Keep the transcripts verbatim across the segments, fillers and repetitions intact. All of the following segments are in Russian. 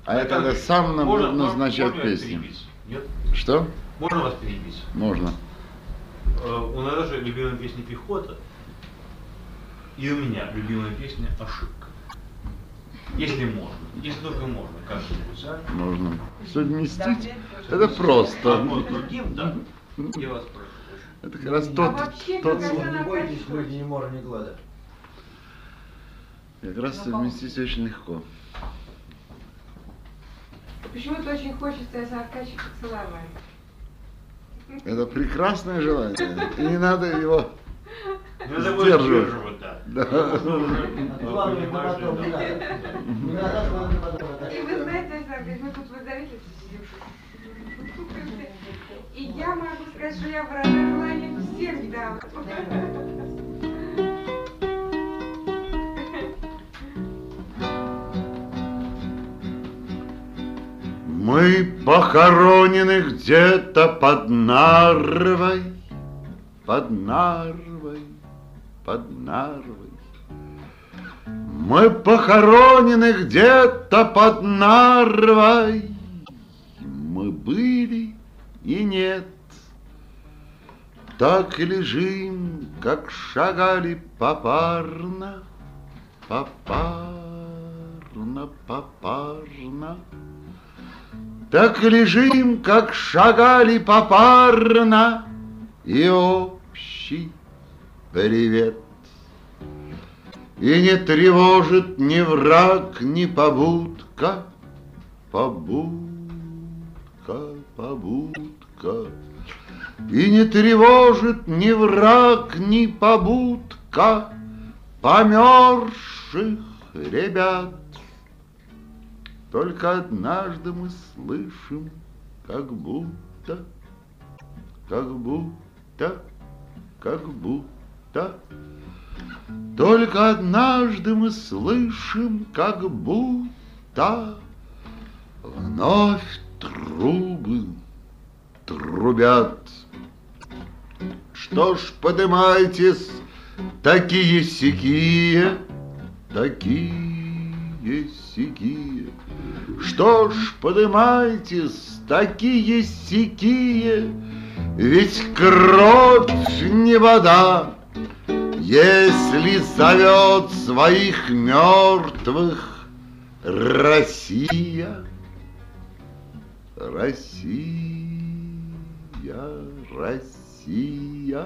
А я тогда сам буду назначать песни. Нет? Что? Можно вас перебить? Можно. У нас же любимая песня «Пехота». И у меня любимая песня «Ошибка». Если можно. Если только можно. Как-нибудь, а? Можно. Совместить? Это просто. Одно с другим, да. Я вас прошу. Это как раз тот, тот Не бойтесь, люди не мора, не глада. как раз совместить очень легко. Почему-то очень хочется с Аркадьевичем поцеловать. Это прекрасное желание. И не надо его Надо его сдерживать. сдерживать, да. Да. Главное, на потом не надо. Не надо, главное, на потом. И вы знаете, Александр, мы тут в Лизавете сидим. И я могу сказать, что я выражаю желание всегда. Мы похоронены где-то под Нарвой, под Нарвой, под Нарвой. Мы похоронены где-то под Нарвой. Мы были и нет. Так и лежим, как шагали попарно, попарно, попарно. Так и лежим, как шагали попарно, и общий привет. И не тревожит ни враг, ни побудка, побудка, побудка. И не тревожит ни враг, ни побудка померзших ребят. Только однажды мы слышим, как будто, как будто, как будто. Только однажды мы слышим, как будто вновь трубы трубят. Что ж, подымайтесь, такие-сякие, такие-сякие. Что ж, подымайтесь, такие-сякие, ведь кровь не вода, если зовет своих мертвых Россия. Россия, Россия.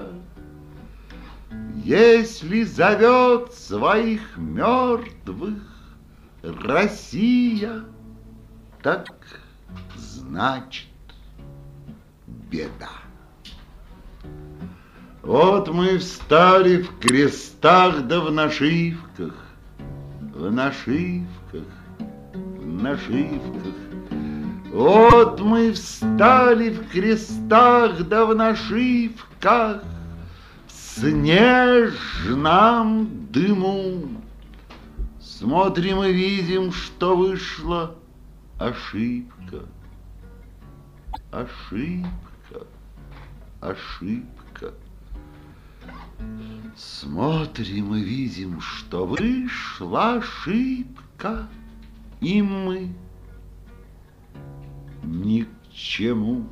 Если зовет своих мертвых Россия, так значит беда. Вот мы встали в крестах да в нашивках, в нашивках, в нашивках. Вот мы встали в крестах да в нашивках, в снежном дыму. Смотрим и видим, что вышла ошибка, ошибка, ошибка. Смотрим и видим, что вышла ошибка, и мы ни к чему.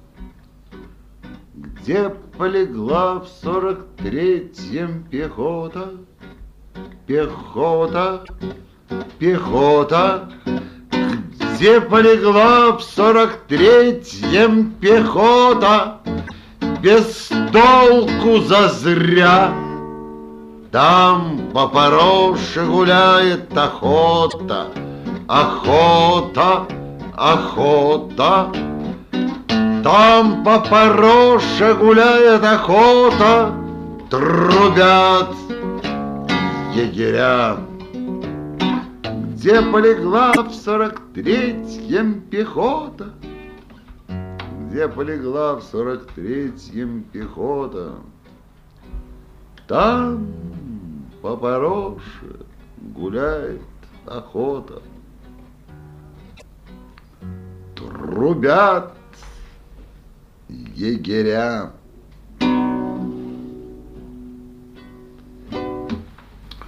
Где полегла в сорок третьем пехота, пехота, пехота. Где полегла в сорок третьем пехота, без толку зазря. Там по Пороше гуляет охота, охота, охота. Там по Пороше гуляет охота, трубят егеря. Где полегла в сорок третьем пехота, где полегла в сорок третьем пехота, там по Пороше гуляет охота. Трубят егеря.